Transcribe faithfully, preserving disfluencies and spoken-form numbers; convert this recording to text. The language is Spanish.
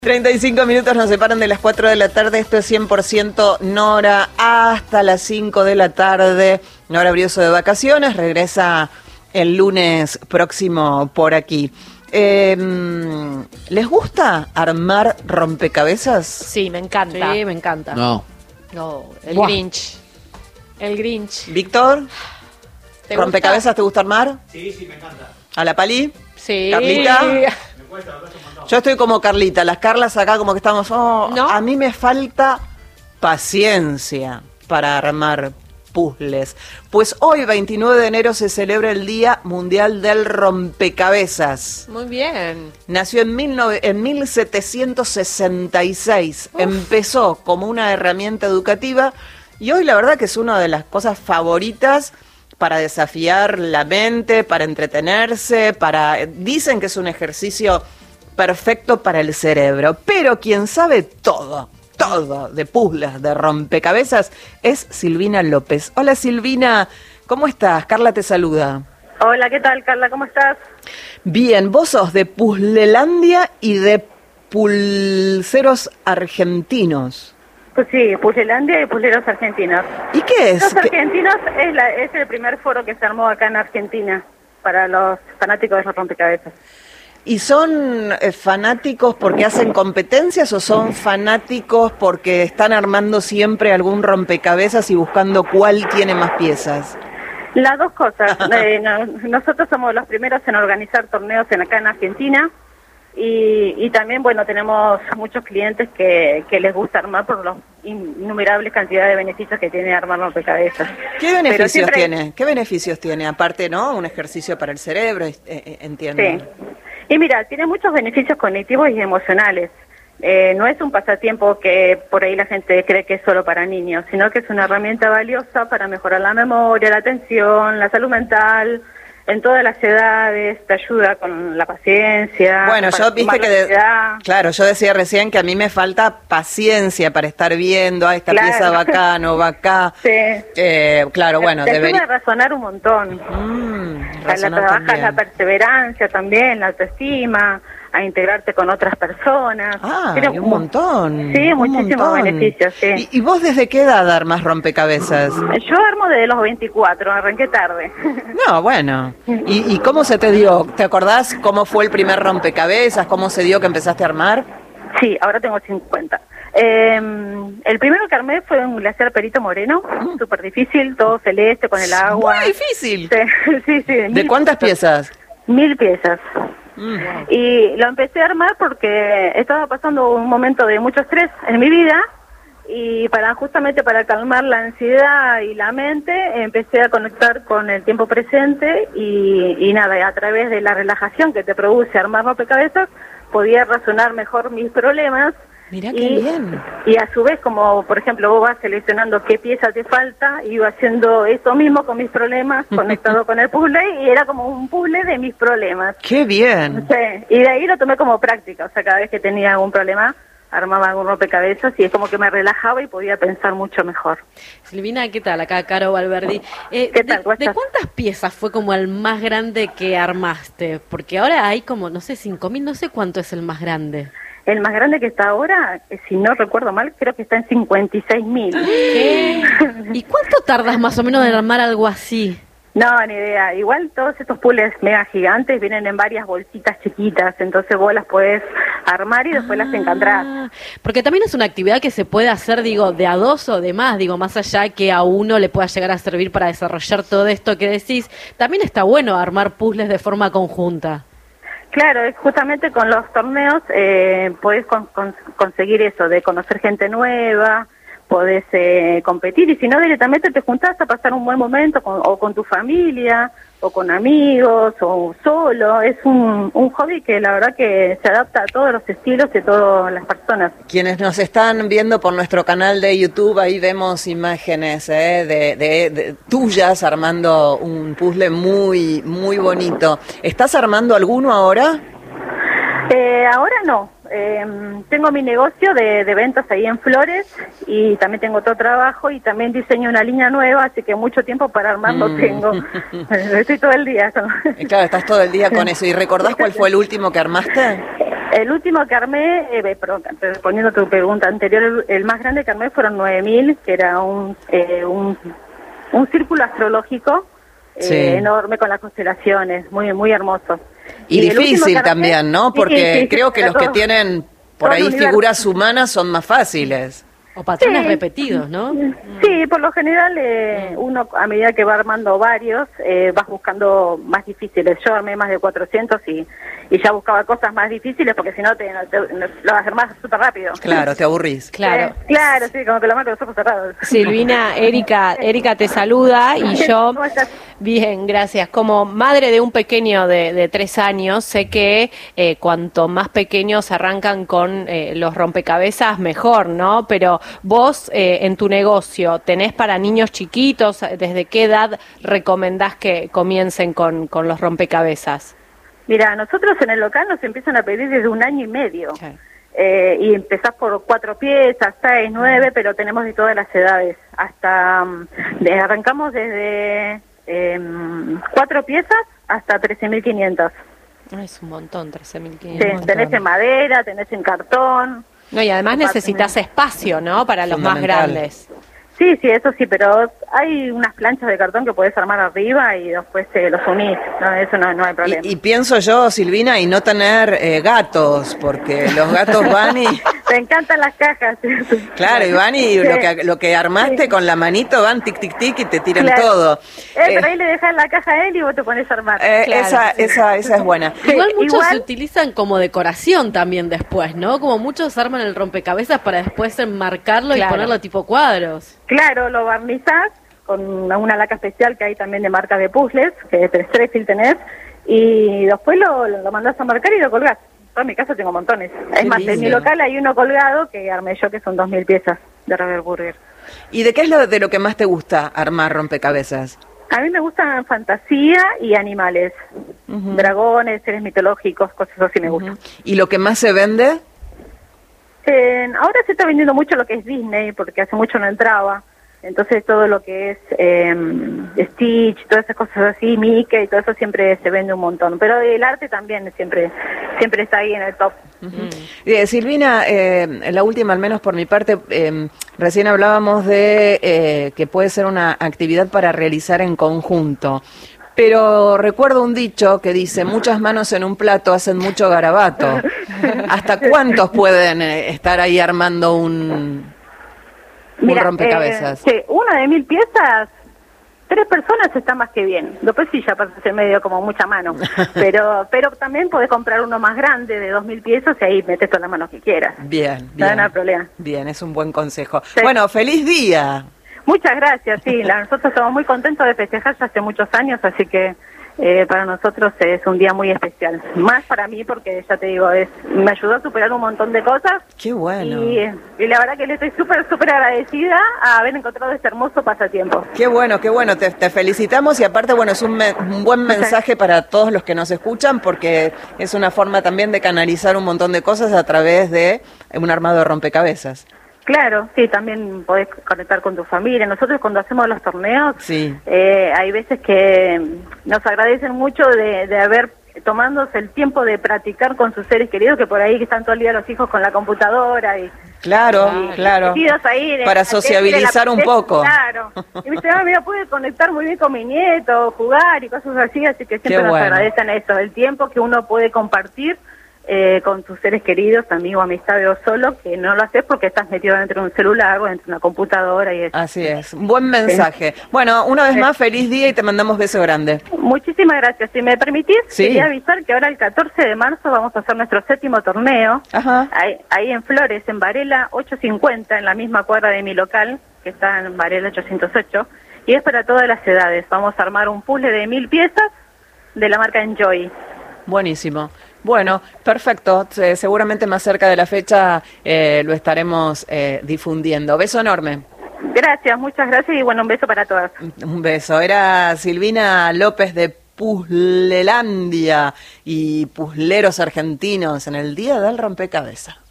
treinta y cinco minutos nos separan de las cuatro de la tarde. Esto es cien por ciento Nora hasta las cinco de la tarde. Nora Brioso de vacaciones, regresa el lunes próximo por aquí. Eh, ¿Les gusta armar rompecabezas? Sí, me encanta. Sí, me encanta. No. No, el Buah. Grinch. El Grinch. Víctor, ¿Te ¿rompecabezas gusta? te gusta armar? Sí, sí, me encanta. ¿A la Pali? Sí. ¿Carlita? Me cuesta, me cuesta un montón. Yo estoy como Carlita, las Carlas acá como que estamos... oh, ¿No? A mí me falta paciencia para armar puzzles. Pues hoy, veintinueve de enero, se celebra el Día Mundial del Rompecabezas. Muy bien. Nació en, mil nove- en mil setecientos sesenta y seis. Uf. Empezó como una herramienta educativa y hoy la verdad que es una de las cosas favoritas para desafiar la mente, para entretenerse, para... Dicen que es un ejercicio perfecto para el cerebro, pero quien sabe todo, todo de puzzles, de rompecabezas, es Silvina López. Hola Silvina, ¿cómo estás? Carla te saluda. Hola, ¿qué tal, Carla? ¿Cómo estás? Bien, vos sos de Puzzlelandia y de Pulseros Argentinos. Pues sí, Puzzlelandia y Pulseros Argentinos. ¿Y qué es? Los ¿Qué- Argentinos es, la, es el primer foro que se armó acá en Argentina para los fanáticos de los rompecabezas. ¿Y son eh, fanáticos porque hacen competencias o son fanáticos porque están armando siempre algún rompecabezas y buscando cuál tiene más piezas? Las dos cosas. Eh, no- nosotros somos los primeros en organizar torneos en acá en Argentina y, y también, bueno, tenemos muchos clientes que, que les gusta armar por los innumerables cantidades de beneficios que tiene armar rompecabezas. ¿Qué Pero beneficios siempre- tiene? ¿Qué beneficios tiene? Aparte, ¿no? Un ejercicio para el cerebro, eh, eh, entiendo. Sí. Y mira, tiene muchos beneficios cognitivos y emocionales. Eh, no es un pasatiempo que por ahí la gente cree que es solo para niños, sino que es una herramienta valiosa para mejorar la memoria, la atención, la salud mental, en todas las edades, te ayuda con la paciencia. Bueno, para yo viste tomar que, la de- ansiedad. claro, yo decía recién que a mí me falta paciencia para estar viendo, ah, esta Claro. pieza va acá, no va acá. Sí. Eh, claro, bueno, te ayuda debería... a razonar un montón. Mm, A la razonar trabajas también. la perseverancia también, la autoestima, a integrarte con otras personas. Ah, Tiene hay un mu- montón. Sí, un muchísimos montón. beneficios, sí. ¿Y, y vos desde qué edad armás rompecabezas? Yo armo desde los veinticuatro, arranqué tarde. No, bueno. ¿Y, ¿Y cómo se te dio? ¿Te acordás cómo fue el primer rompecabezas? ¿Cómo se dio que empezaste a armar? Sí, ahora tengo cincuenta. Eh, el primero que armé fue un glaciar Perito Moreno, súper difícil, todo celeste con el agua. Muy difícil. Sí, sí, sí. ¿De mil cuántas piezas. piezas? Mil piezas. Mm. Y lo empecé a armar porque estaba pasando un momento de mucho estrés en mi vida y para justamente para calmar la ansiedad y la mente empecé a conectar con el tiempo presente y, y nada, a través de la relajación que te produce armar rompecabezas podía razonar mejor mis problemas. Mirá qué y, bien. y a su vez, como por ejemplo vos vas seleccionando qué pieza te falta, iba haciendo eso mismo con mis problemas, conectado con el puzzle, y era como un puzzle de mis problemas. Qué bien. Sí, y de ahí lo tomé como práctica, o sea, cada vez que tenía algún problema, armaba algún rompecabezas y es como que me relajaba y podía pensar mucho mejor. Silvina, ¿qué tal? Acá Caro Valverdi. Eh, ¿Qué de, tal? ¿Cómo ¿De estás? cuántas piezas fue como el más grande que armaste? Porque ahora hay como, no sé, cinco mil, no sé cuánto es el más grande. El más grande que está ahora, eh, si no recuerdo mal, creo que está en cincuenta y seis mil. ¿Qué? ¿Y cuánto tardas más o menos en armar algo así? No, ni idea. Igual todos estos puzzles mega gigantes vienen en varias bolsitas chiquitas, entonces vos las podés armar y después las encontrás. Ah, porque también es una actividad que se puede hacer, digo, de a dos o de más, digo, más allá que a uno le pueda llegar a servir para desarrollar todo esto que decís, también está bueno armar puzzles de forma conjunta. Claro, es justamente con los torneos eh, podés con- con- conseguir eso, de conocer gente nueva, podés eh, competir y si no directamente te juntás a pasar un buen momento con- o con tu familia o con amigos o solo. Es un, un hobby que la verdad que se adapta a todos los estilos y a todas las personas. Quienes nos están viendo por nuestro canal de YouTube, ahí vemos imágenes eh, de, de- de tuyas armando un puzzle muy, muy bonito. ¿Estás armando alguno ahora? Eh, ahora no. Eh, tengo mi negocio de, de ventas ahí en Flores y también tengo otro trabajo y también diseño una línea nueva, así que mucho tiempo para armar no Mm. tengo. Estoy todo el día. Eh, Claro, estás todo el día con eso. ¿Y recordás cuál fue el último que armaste? El último que armé, eh, perdón, respondiendo a tu pregunta anterior, el, el más grande que armé fueron nueve mil, que era un, eh, un, un círculo astrológico eh, Sí. enorme con las constelaciones, muy muy hermoso. Y, el último difícil que armé- también, ¿no? sí, Porque sí, sí, creo que era los que todo- tienen por todo el ahí universo. figuras humanas son más fáciles. O patrones Sí. repetidos, ¿no? Sí, por lo general eh, uno a medida que va armando varios, eh, vas buscando más difíciles. Yo armé más de cuatrocientos y, y ya buscaba cosas más difíciles porque si no te, te- lo vas a hacer más súper rápido. Claro, te aburrís. Claro. Eh, claro, sí, como que lo marco los ojos cerrados. Silvina, Erika, Erika te saluda y yo, ¿Cómo estás? bien, gracias. Como madre de un pequeño de, de tres años, sé que eh, cuanto más pequeños arrancan con eh, los rompecabezas, mejor, ¿no? Pero vos eh, en tu negocio, ¿tenés para niños chiquitos? ¿Desde qué edad recomendás que comiencen con, con los rompecabezas? Mira, nosotros en el local nos empiezan a pedir desde un año y medio. Sí. Eh, y empezás por cuatro piezas, seis, nueve, pero tenemos de todas las edades. Hasta mm, de- arrancamos desde eh, cuatro piezas hasta trece mil quinientos. Ah, es un montón, trece mil Sí, quinientos. tenés en madera, tenés en cartón. No, y además necesitas espacio, ¿no? Para los más Fundamental. grandes. Sí, sí, eso sí, pero hay unas planchas de cartón que podés armar arriba y después eh, los unís. No, eso no, no hay problema. Y, y pienso yo, Silvina, y no tener eh, gatos, porque los gatos van y... Te encantan las cajas. Claro, y van y Sí. lo que, lo que armaste Sí. con la manito van tic, tic, tic y te tiran Claro. todo. Eh, pero Eh, ahí le dejas la caja a él y vos te pones a armar. eh, Claro, esa, sí. esa, esa es buena. Sí, Igual muchos igual- se utilizan como decoración también después, ¿no? Como muchos arman el rompecabezas para después enmarcarlo Claro. y ponerlo tipo cuadros. Claro, lo barnizás con una laca especial que hay también de marca de puzzles, que es Strepsil tenés, y después lo, lo mandás a marcar y lo colgás. Yo en mi casa tengo montones. Es más, en mi lindo. local hay uno colgado que armé yo, que son dos mil piezas de Robert Burger. ¿Y de qué es lo de lo que más te gusta armar rompecabezas? A mí me gustan fantasía y animales. Dragones, seres mitológicos, cosas así me gustan. ¿Y lo que más se vende? Eh, ahora se está vendiendo mucho lo que es Disney, porque hace mucho no entraba. Entonces todo lo que es eh, Stitch, todas esas cosas así, Mickey, todo eso siempre se vende un montón. Pero el arte también siempre siempre está ahí en el top. Eh, Silvina, eh, la última, al menos por mi parte, eh, recién hablábamos de eh, que puede ser una actividad para realizar en conjunto. Pero recuerdo un dicho que dice, muchas manos en un plato hacen mucho garabato. ¿Hasta cuántos pueden eh, estar ahí armando un, un Mira, rompecabezas? eh, sí, una de mil piezas, tres personas está más que bien. Después sí ya parece medio como mucha mano. Pero pero también podés comprar uno más grande de dos mil piezas y ahí metes todas las manos que quieras. Bien, No, bien. no hay problema. Bien, es un buen consejo. Sí. Bueno, feliz día. Muchas gracias, sí, la- nosotros estamos muy contentos de festejar ya hace muchos años, así que eh, para nosotros es un día muy especial. Más para mí porque, ya te digo, es me ayudó a superar un montón de cosas. Qué bueno. Y, y la verdad que le estoy súper, súper agradecida a haber encontrado este hermoso pasatiempo. Qué bueno, qué bueno, te, te felicitamos y aparte, bueno, es un, me- un buen mensaje para todos los que nos escuchan porque es una forma también de canalizar un montón de cosas a través de un armado de rompecabezas. Claro, sí, también podés conectar con tu familia. Nosotros cuando hacemos los torneos, Sí. eh, hay veces que nos agradecen mucho de, de haber tomándose el tiempo de practicar con sus seres queridos, que por ahí que están todo el día los hijos con la computadora y Claro, claro. metidos ahí en- Para en- sociabilizar en un la- poco. Claro. Y me dice, ah, mira, pude conectar muy bien con mi nieto, jugar y cosas así, así que siempre Qué nos bueno. agradecen eso, el tiempo que uno puede compartir eh, con tus seres queridos, amigo, amistad o solo, que no lo haces porque estás metido dentro de un celular o dentro de una computadora y eso. Así es, un buen mensaje. Bueno, una vez más, feliz día y te mandamos beso grande. Muchísimas gracias. Si me permitís, Sí. quería avisar que ahora el catorce de marzo vamos a hacer nuestro séptimo torneo. Ajá. Ahí, ahí en Flores, en Varela ochocientos cincuenta, en la misma cuadra de mi local, que está en Varela ochocientos ocho, y es para todas las edades. Vamos a armar un puzzle de mil piezas de la marca Enjoy. Buenísimo. Bueno, perfecto. Se- seguramente más cerca de la fecha eh, lo estaremos eh, difundiendo. Beso enorme. Gracias, muchas gracias y bueno, un beso para todas. Un beso. Era Silvina López de Puzzlelandia y Puzzleros Argentinos en el Día del Rompecabezas.